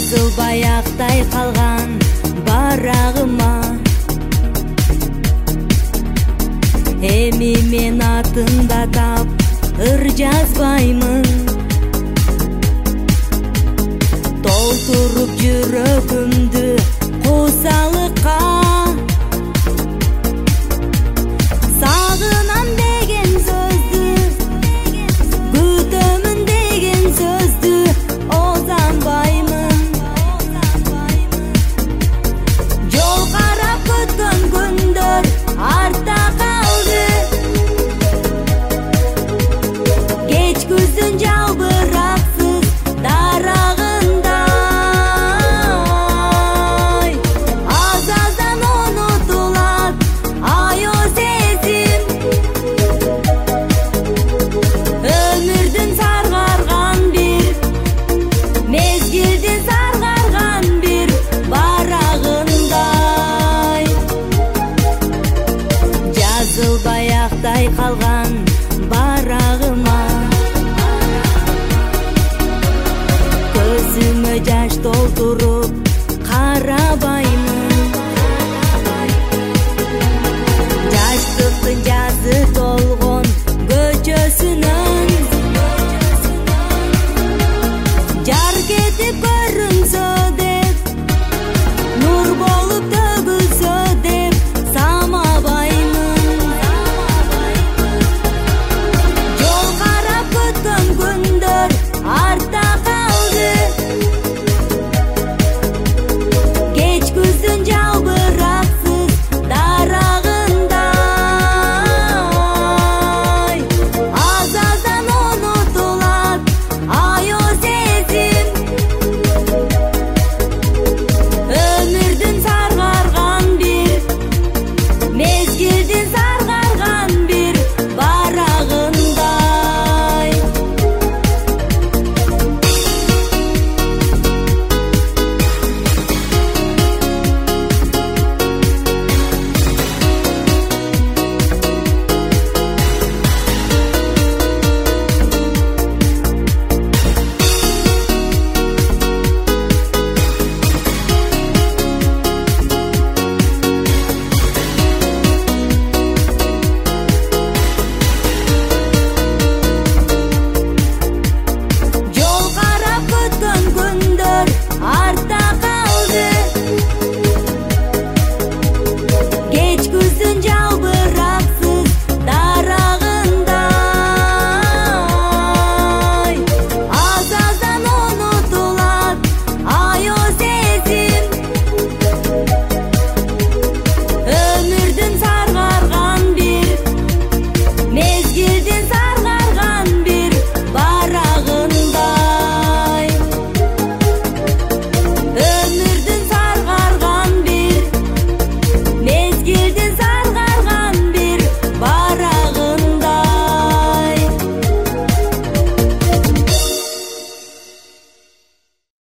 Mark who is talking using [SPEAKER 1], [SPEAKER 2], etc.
[SPEAKER 1] жазылбай актай калган барагыма эми мен атында тап ыр жазбаймын. Толтуруп жүрөгүмдү куусалыкка сагынам деген сөздү, күтөмүн деген сөздү озанбаймын. Жол карап күткөн күндөр артта калды, кеч күздүн жалбыраксыз дарагындай аз-аздан унутулат аю сезим. Өмүрдүн саргарган бир мезгилдин саргарган бир барагындай жазылбай актай калган барагыма көзүмө жаш толтуруп карабай